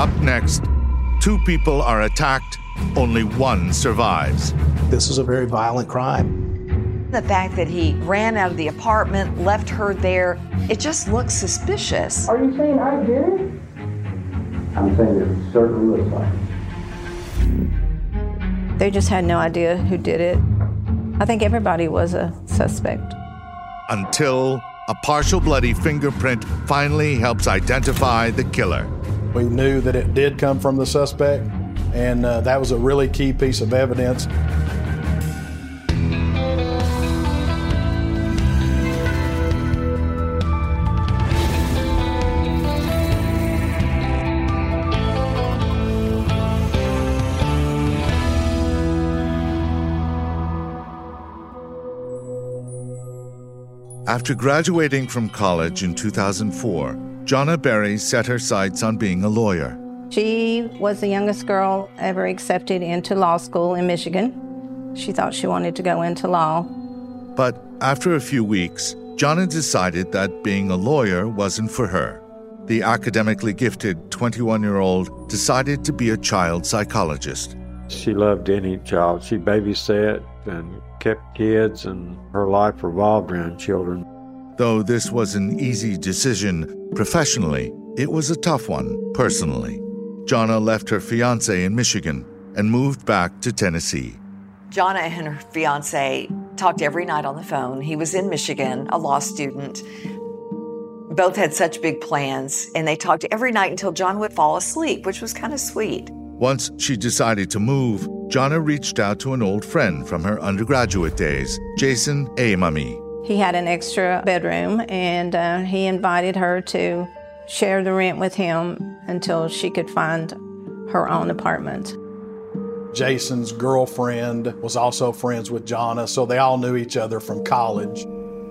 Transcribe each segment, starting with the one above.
Up next, 2 people are attacked, only 1 survives. This is a very violent crime. The fact that he ran out of the apartment, left her there, it just looks suspicious. Are you saying I did it? I'm saying it certainly looks like it. They just had no idea who did it. I think everybody was a suspect. Until a partial bloody fingerprint finally helps identify the killer. We knew that it did come from the suspect, and that was a really key piece of evidence. After graduating from college in 2004, Jonna Berry set her sights on being a lawyer. She was the youngest girl ever accepted into law school in Michigan. She thought she wanted to go into law. But after a few weeks, Jonna decided that being a lawyer wasn't for her. The academically gifted 21-year-old decided to be a child psychologist. She loved any child. She babysat and kept kids, and her life revolved around children. Though this was an easy decision professionally, it was a tough one personally. Jonna left her fiancé in Michigan and moved back to Tennessee. Jonna and her fiance talked every night on the phone. He was in Michigan, a law student. Both had such big plans, and they talked every night until John would fall asleep, which was kind of sweet. Once she decided to move, Jonna reached out to an old friend from her undergraduate days, Jason Amami. He had an extra bedroom, and he invited her to share the rent with him until she could find her own apartment. Jason's girlfriend was also friends with Jonna, so they all knew each other from college.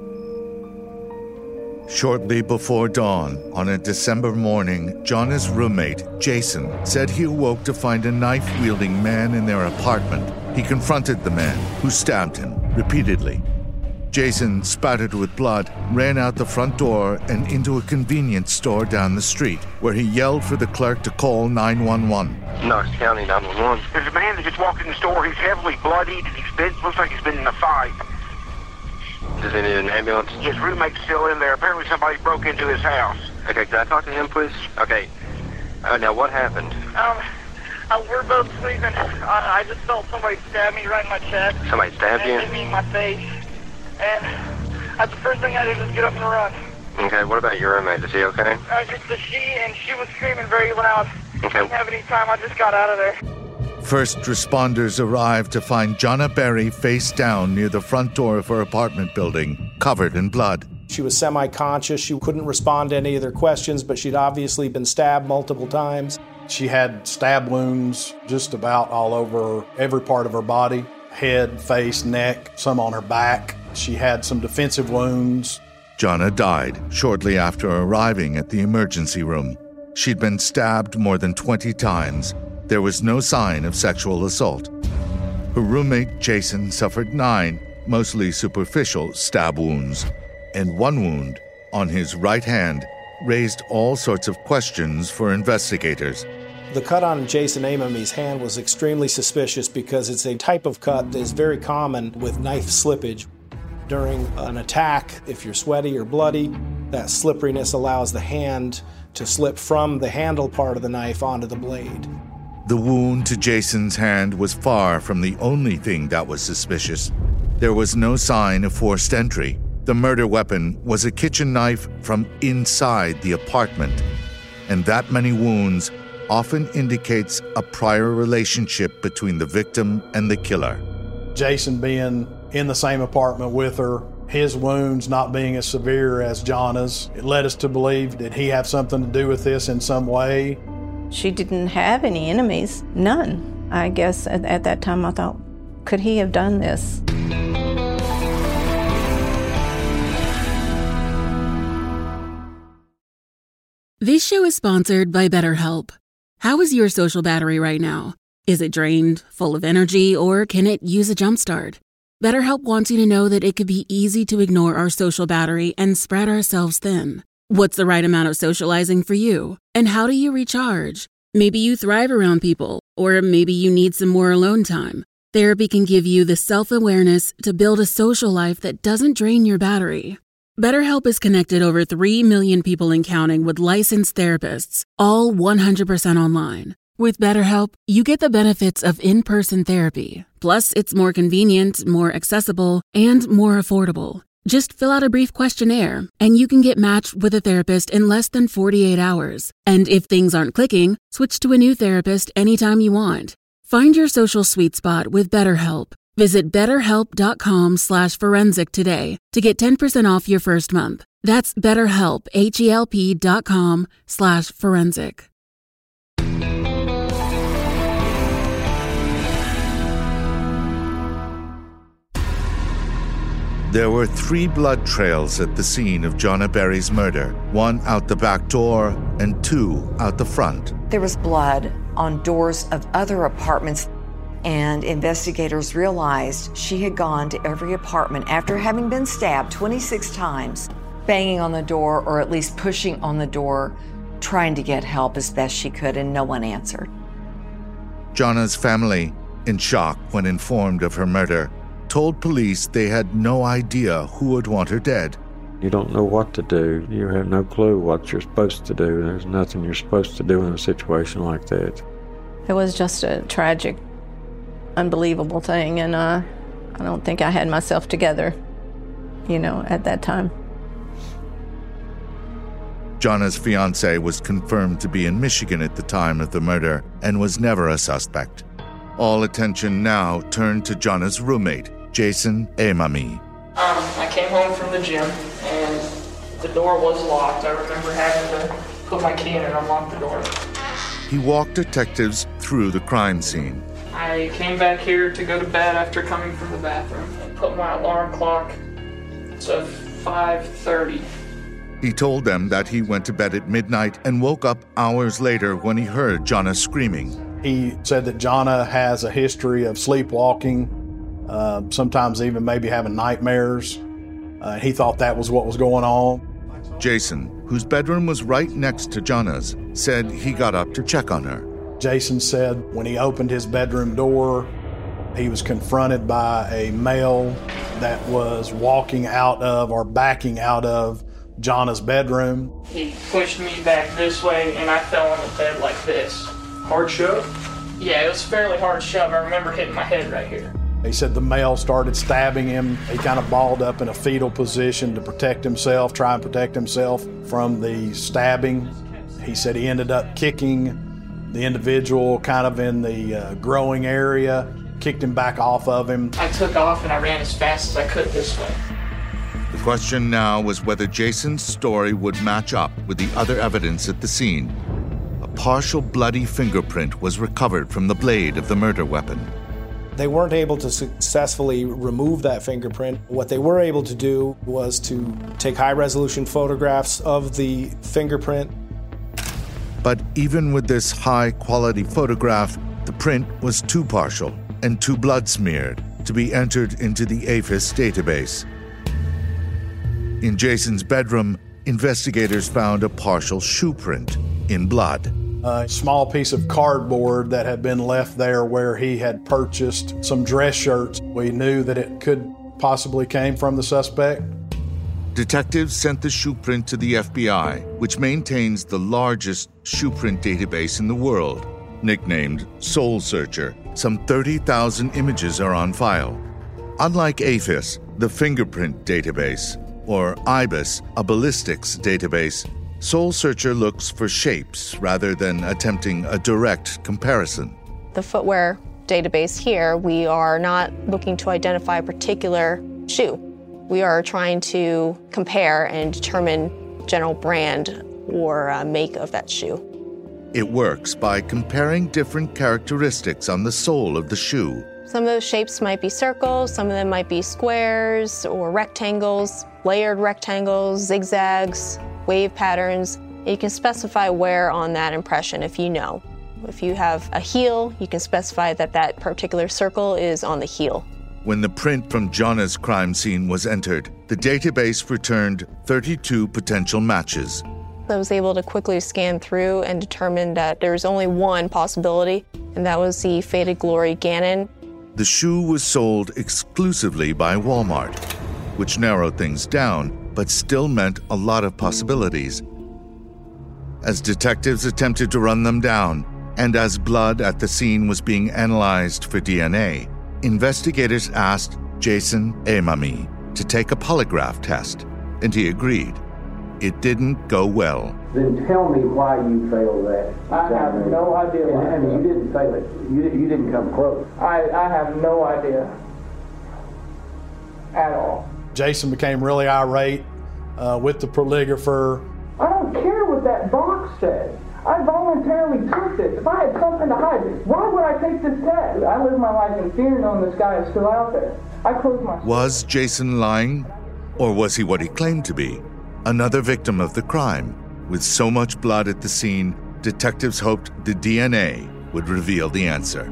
Shortly before dawn, on a December morning, Jonna's roommate, Jason, said he awoke to find a knife-wielding man in their apartment. He confronted the man, who stabbed him repeatedly. Jason, spattered with blood, ran out the front door and into a convenience store down the street, where he yelled for the clerk to call 911. Knox County 911. There's a man that just walked in the store. He's heavily bloodied, and looks like he's been in a fight. Does he need an ambulance? His roommate's still in there. Apparently somebody broke into his house. Okay, can I talk to him, please? Okay. Now, what happened? We're both sleeping. I just felt somebody stab me right in my chest. Somebody stabbed you? And hit me in my face. And that's the first thing I did was get up and run. Okay, what about your roommate? Is he okay? She was screaming very loud. Okay. Didn't have any time. I just got out of there. First responders arrived to find Jonna Berry face down near the front door of her apartment building, covered in blood. She was semi-conscious. She couldn't respond to any of their questions, but she'd obviously been stabbed multiple times. She had stab wounds just about all over every part of her body, head, face, neck, some on her back. She had some defensive wounds. Jonna died shortly after arriving at the emergency room. She'd been stabbed more than 20 times. There was no sign of sexual assault. Her roommate, Jason, suffered 9, mostly superficial, stab wounds, and 1 wound on his right hand raised all sorts of questions for investigators. The cut on Jason Amami's hand was extremely suspicious because it's a type of cut that is very common with knife slippage. During an attack, if you're sweaty or bloody, that slipperiness allows the hand to slip from the handle part of the knife onto the blade. The wound to Jason's hand was far from the only thing that was suspicious. There was no sign of forced entry. The murder weapon was a kitchen knife from inside the apartment, and that many wounds often indicates a prior relationship between the victim and the killer. Jason being in the same apartment with her, his wounds not being as severe as Jonna's, it led us to believe that he had something to do with this in some way. She didn't have any enemies, none. I guess at that time I thought, could he have done this? This show is sponsored by BetterHelp. How is your social battery right now? Is it drained, full of energy, or can it use a jumpstart? BetterHelp wants you to know that it could be easy to ignore our social battery and spread ourselves thin. What's the right amount of socializing for you? And how do you recharge? Maybe you thrive around people, or maybe you need some more alone time. Therapy can give you the self-awareness to build a social life that doesn't drain your battery. BetterHelp has connected over 3 million people and counting with licensed therapists, all 100% online. With BetterHelp, you get the benefits of in-person therapy. Plus, it's more convenient, more accessible, and more affordable. Just fill out a brief questionnaire, and you can get matched with a therapist in less than 48 hours. And if things aren't clicking, switch to a new therapist anytime you want. Find your social sweet spot with BetterHelp. Visit betterhelp.com/forensic today to get 10% off your first month. That's BetterHelp, HELP.com/forensic. There were 3 blood trails at the scene of Jonna Berry's murder, 1 out the back door and 2 out the front. There was blood on doors of other apartments, and investigators realized she had gone to every apartment after having been stabbed 26 times, banging on the door or at least pushing on the door, trying to get help as best she could, and no one answered. Jonna's family, in shock when informed of her murder, told police they had no idea who would want her dead. You don't know what to do. You have no clue what you're supposed to do. There's nothing you're supposed to do in a situation like that. It was just a tragic, unbelievable thing, and I don't think I had myself together, at that time. Jonna's fiancé was confirmed to be in Michigan at the time of the murder and was never a suspect. All attention now turned to Jonna's roommate, Jason Amami. I came home from the gym, and the door was locked. I remember having to put my key in and unlock the door. He walked detectives through the crime scene. I came back here to go to bed after coming from the bathroom. I put my alarm clock to 5:30. He told them that he went to bed at midnight and woke up hours later when he heard Jonna screaming. He said that Jonna has a history of sleepwalking, sometimes even maybe having nightmares. He thought that was what was going on. Jason, whose bedroom was right next to Jonna's, said he got up to check on her. Jason said when he opened his bedroom door, he was confronted by a male that was walking out of or backing out of Jonna's bedroom. He pushed me back this way, and I fell on the bed like this. Hard shove? Yeah, it was a fairly hard shove. I remember hitting my head right here. He said the male started stabbing him. He kind of balled up in a fetal position to protect himself, try and protect himself from the stabbing. He said he ended up kicking the individual kind of in the growing area, kicked him back off of him. I took off and I ran as fast as I could this way. The question now was whether Jason's story would match up with the other evidence at the scene. A partial bloody fingerprint was recovered from the blade of the murder weapon. They weren't able to successfully remove that fingerprint. What they were able to do was to take high-resolution photographs of the fingerprint. But even with this high-quality photograph, the print was too partial and too blood-smeared to be entered into the AFIS database. In Jason's bedroom, investigators found a partial shoe print in blood. A small piece of cardboard that had been left there where he had purchased some dress shirts. We knew that it could possibly came from the suspect. Detectives sent the shoe print to the FBI, which maintains the largest shoe print database in the world, nicknamed Soul Searcher. Some 30,000 images are on file. Unlike AFIS, the fingerprint database, or IBIS, a ballistics database, Soul Searcher looks for shapes rather than attempting a direct comparison. The footwear database here, we are not looking to identify a particular shoe. We are trying to compare and determine general brand or make of that shoe. It works by comparing different characteristics on the sole of the shoe. Some of those shapes might be circles, some of them might be squares or rectangles, layered rectangles, zigzags, wave patterns. You can specify where on that impression if you know. If you have a heel, you can specify that that particular circle is on the heel. When the print from Jonna's crime scene was entered, the database returned 32 potential matches. I was able to quickly scan through and determine that there was only one possibility, and that was the Faded Glory Gannon. The shoe was sold exclusively by Walmart, which narrowed things down, but still meant a lot of possibilities. As detectives attempted to run them down, and as blood at the scene was being analyzed for DNA, investigators asked Jason Emami to take a polygraph test, and he agreed. It didn't go well. Then tell me why you failed that. I have no idea why. And you didn't fail it. You didn't come close. I have no idea at all. Jason became really irate with the polygrapher. I don't care what that box says. I voluntarily took this. If I had something to hide, why would I take this test? I live my life in fear knowing this guy is still out there. I closed my... Was Jason lying? Or was he what he claimed to be? Another victim of the crime. With so much blood at the scene, detectives hoped the DNA would reveal the answer.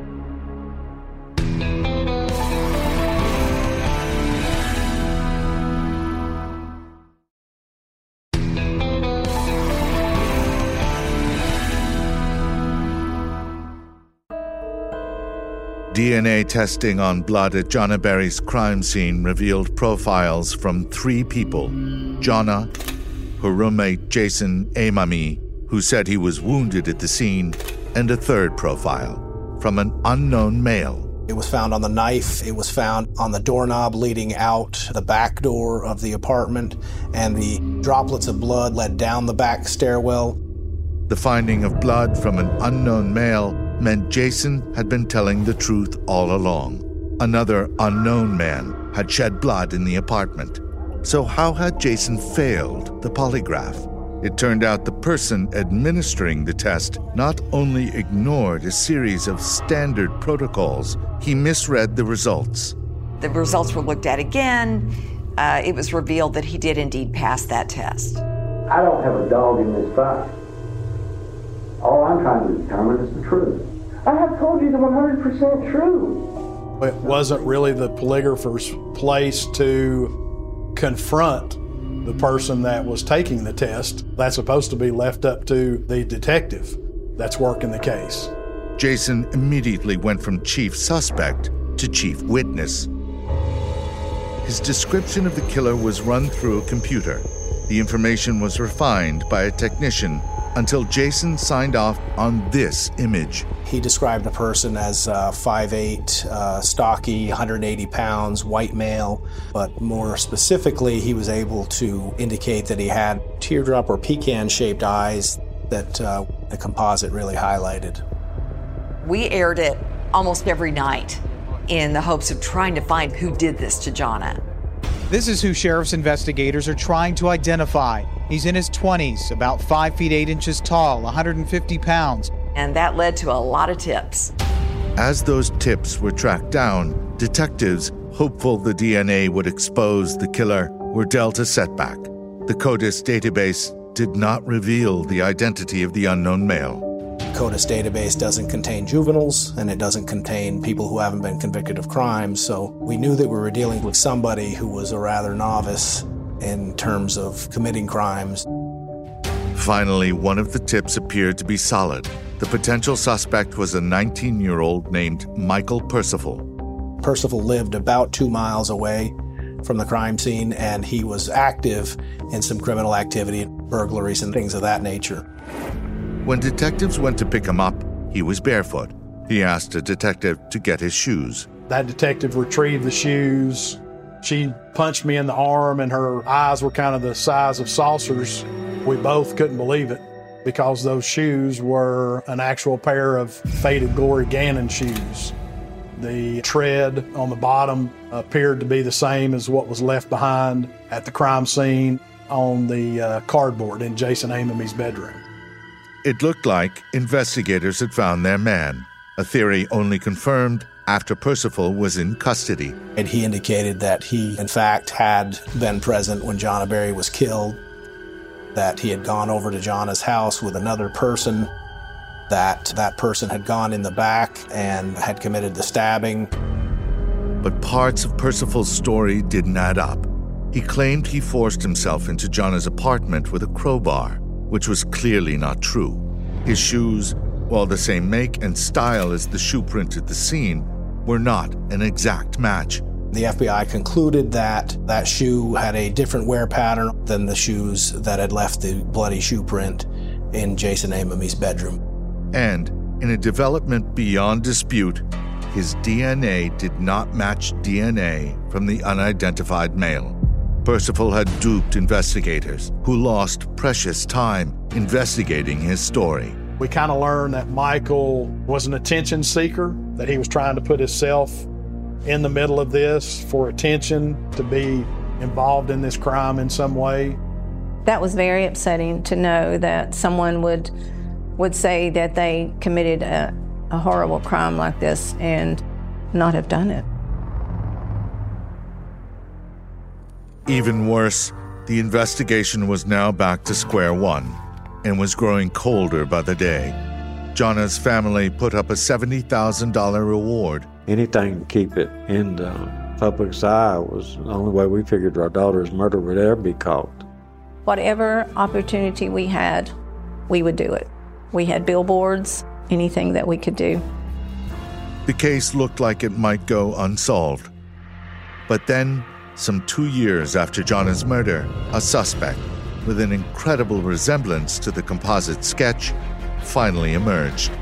DNA testing on blood at Jonna Berry's crime scene revealed profiles from 3 people. Jonna, her roommate Jason Emami, who said he was wounded at the scene, and a third profile from an unknown male. It was found on the knife. It was found on the doorknob leading out the back door of the apartment, and the droplets of blood led down the back stairwell. The finding of blood from an unknown male meant Jason had been telling the truth all along. Another unknown man had shed blood in the apartment. So how had Jason failed the polygraph? It turned out the person administering the test not only ignored a series of standard protocols, he misread the results. The results were looked at again. It was revealed that he did indeed pass that test. I don't have a dog in this fight. All I'm trying to determine is the truth. I have told you the 100% truth. It wasn't really the polygrapher's place to confront the person that was taking the test. That's supposed to be left up to the detective that's working the case. Jason immediately went from chief suspect to chief witness. His description of the killer was run through a computer. The information was refined by a technician until Jason signed off on this image. He described a person as 5'8", stocky, 180 pounds, white male, but more specifically, he was able to indicate that he had teardrop or pecan-shaped eyes that the composite really highlighted. We aired it almost every night in the hopes of trying to find who did this to Jonna. This is who sheriff's investigators are trying to identify. He's in his 20s, about 5 feet 8 inches tall, 150 pounds. And that led to a lot of tips. As those tips were tracked down, detectives, hopeful the DNA would expose the killer, were dealt a setback. The CODIS database did not reveal the identity of the unknown male. CODIS database doesn't contain juveniles, and it doesn't contain people who haven't been convicted of crimes, so we knew that we were dealing with somebody who was a rather novice in terms of committing crimes. Finally, one of the tips appeared to be solid. The potential suspect was a 19-year-old named Michael Percival. Percival lived about 2 miles away from the crime scene, and he was active in some criminal activity, burglaries and things of that nature. When detectives went to pick him up, he was barefoot. He asked a detective to get his shoes. That detective retrieved the shoes. She punched me in the arm, and her eyes were kind of the size of saucers. We both couldn't believe it because those shoes were an actual pair of Faded Glory Gannon shoes. The tread on the bottom appeared to be the same as what was left behind at the crime scene on the cardboard in Jason Emami's bedroom. It looked like investigators had found their man, a theory only confirmed after Percival was in custody. And he indicated that he, in fact, had been present when Jonna Berry was killed, that he had gone over to Jonna's house with another person, that that person had gone in the back and had committed the stabbing. But parts of Percival's story didn't add up. He claimed he forced himself into Jonna's apartment with a crowbar. which was clearly not true. His shoes, while the same make and style as the shoe print at the scene, were not an exact match. The FBI concluded that that shoe had a different wear pattern than the shoes that had left the bloody shoe print in Jason Amomey's bedroom. And in a development beyond dispute, his DNA did not match DNA from the unidentified male. Percival had duped investigators who lost precious time investigating his story. We kind of learned that Michael was an attention seeker, that he was trying to put himself in the middle of this for attention, to be involved in this crime in some way. That was very upsetting to know that someone would say that they committed a horrible crime like this and not have done it. Even worse, the investigation was now back to square one and was growing colder by the day. Jonna's family put up a $70,000 reward. Anything to keep it in the public's eye was the only way we figured our daughter's murder would ever be caught. Whatever opportunity we had, we would do it. We had billboards, anything that we could do. The case looked like it might go unsolved. But then, some 2 years after Jonna's murder, a suspect with an incredible resemblance to the composite sketch finally emerged.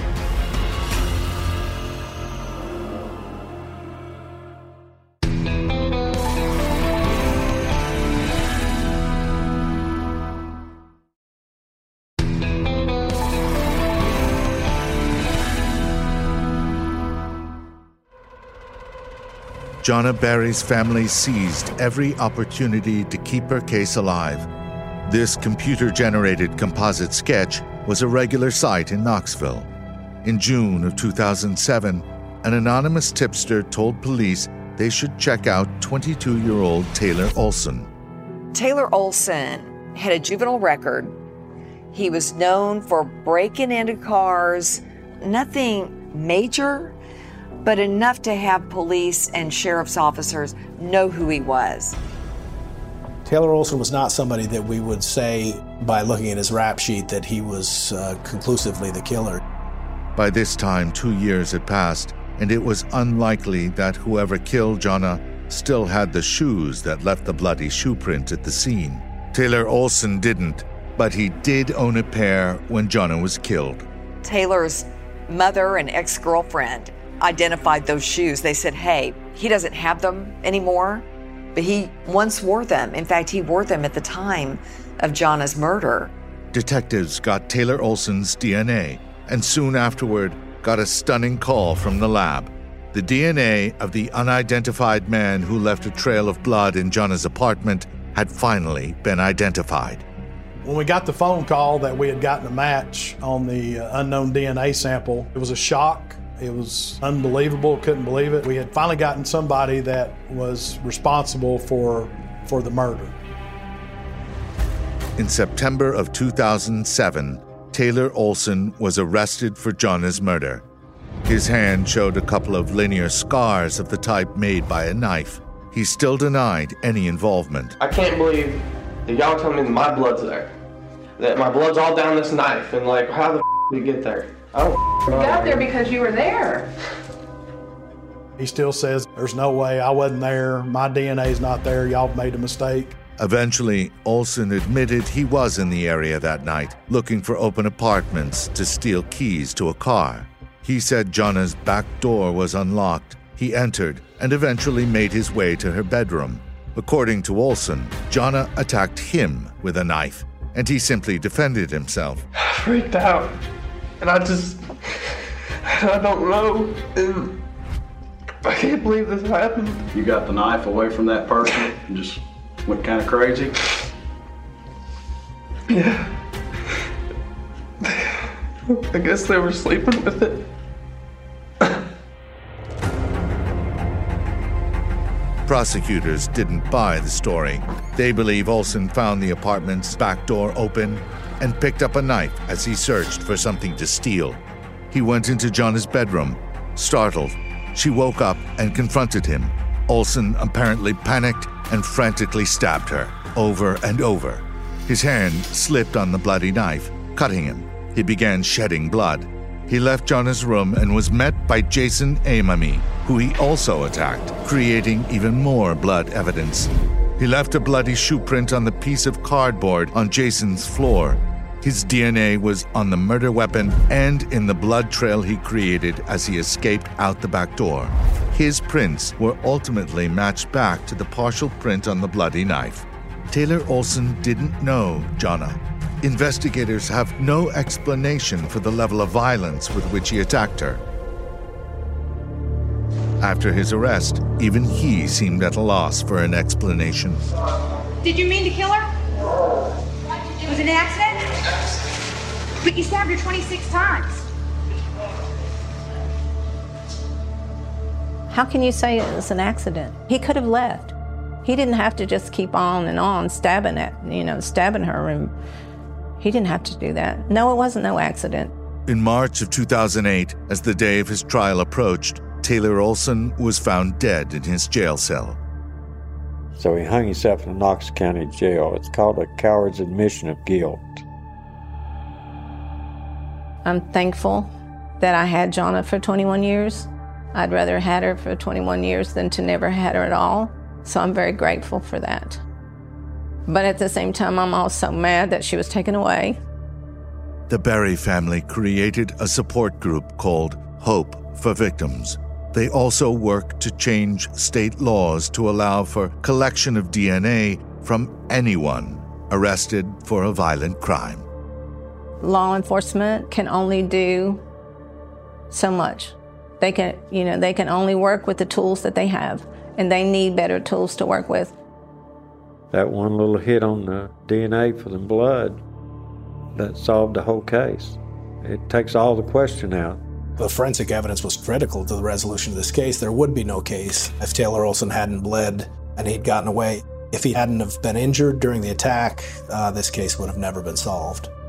Jonna Barry's family seized every opportunity to keep her case alive. This computer-generated composite sketch was a regular sight in Knoxville. In June of 2007, an anonymous tipster told police they should check out 22-year-old Taylor Olson. Taylor Olson had a juvenile record. He was known for breaking into cars, nothing major, but enough to have police and sheriff's officers know who he was. Taylor Olson was not somebody that we would say, by looking at his rap sheet, that he was conclusively the killer. By this time, 2 years had passed, and it was unlikely that whoever killed Jonna still had the shoes that left the bloody shoe print at the scene. Taylor Olson didn't, but he did own a pair when Jonna was killed. Taylor's mother and ex-girlfriend identified those shoes. They said, hey, he doesn't have them anymore, but he once wore them. In fact, he wore them at the time of Jonna's murder. Detectives got Taylor Olson's DNA, and soon afterward got a stunning call from the lab. The DNA of the unidentified man who left a trail of blood in Jonna's apartment had finally been identified. When we got the phone call that we had gotten a match on the unknown DNA sample, it was a shock. It was unbelievable, couldn't believe it. We had finally gotten somebody that was responsible for the murder. In September of 2007, Taylor Olson was arrested for Jonna's murder. His hand showed a couple of linear scars of the type made by a knife. He still denied any involvement. I can't believe that y'all tell me that my blood's there. That my blood's all down this knife, and like, how the did you get there? I don't got there because you were there. He still says, there's no way, I wasn't there, my DNA's not there, y'all made a mistake. Eventually, Olson admitted he was in the area that night, looking for open apartments to steal keys to a car. He said Jonna's back door was unlocked. He entered and eventually made his way to her bedroom. According to Olson, Jonna attacked him with a knife, and he simply defended himself. I freaked out, and I don't know, and I can't believe this happened. You got the knife away from that person and just went kind of crazy? Yeah. I guess they were sleeping with it. Prosecutors didn't buy the story. They believe Olson found the apartment's back door open and picked up a knife as he searched for something to steal. He went into Jonna's bedroom. Startled, she woke up and confronted him. Olson apparently panicked and frantically stabbed her over and over. His hand slipped on the bloody knife, cutting him. He began shedding blood. He left Jonah's room and was met by Jason Amami, who he also attacked, creating even more blood evidence. He left a bloody shoe print on the piece of cardboard on Jason's floor. His DNA was on the murder weapon and in the blood trail he created as he escaped out the back door. His prints were ultimately matched back to the partial print on the bloody knife. Taylor Olson didn't know Jonah. Investigators have no explanation for the level of violence with which he attacked her. After his arrest, even he seemed at a loss for an explanation. Did you mean to kill her? Was it an accident? But you stabbed her 26 times. How can you say it was an accident? He could have left. He didn't have to just keep on and on stabbing her, and he didn't have to do that. No, it wasn't no accident. In March of 2008, as the day of his trial approached, Taylor Olson was found dead in his jail cell. So he hung himself in the Knox County Jail. It's called a coward's admission of guilt. I'm thankful that I had Jonah for 21 years. I'd rather had her for 21 years than to never had her at all. So I'm very grateful for that. But at the same time, I'm also mad that she was taken away. The Berry family created a support group called Hope for Victims. They also work to change state laws to allow for collection of DNA from anyone arrested for a violent crime. Law enforcement can only do so much. They can only work with the tools that they have, and they need better tools to work with. That one little hit on the DNA for the blood, that solved the whole case. It takes all the question out. The forensic evidence was critical to the resolution of this case. There would be no case if Taylor Olson hadn't bled and he'd gotten away. If he hadn't have been injured during the attack, this case would have never been solved.